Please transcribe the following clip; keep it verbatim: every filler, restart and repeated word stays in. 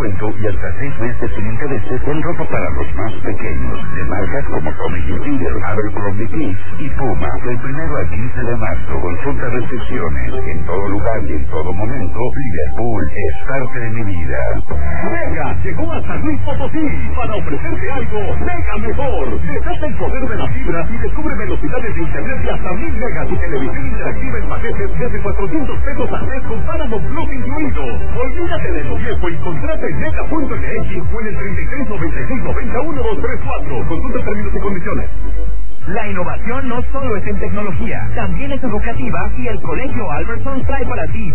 descuento y hasta seis meses sin intereses en ropa para los más pequeños, de marcas como Tommy Hilfiger, Abercrombie Kids y Puma. Del primero al quince de marzo, consulta restricciones. En todo lugar y en todo momento, Liverpool es parte de mi vida. Mega llegó a San Luis Potosí para ofrecerte algo mega mejor. Desata el poder de la fibra y descubre velocidades de internet de hasta mil megas y televisión interactiva en paquetes desde cuatrocientos pesos al mes con Paramount Plus incluido. Olvídate de lo viejo y contrata en mega punto m x o en el treinta y tres noventa y seis noventa uno dos tres cuatro. Consulta términos y condiciones. La innovación no solo es en tecnología, también es educativa y el Colegio Albertson trae para ti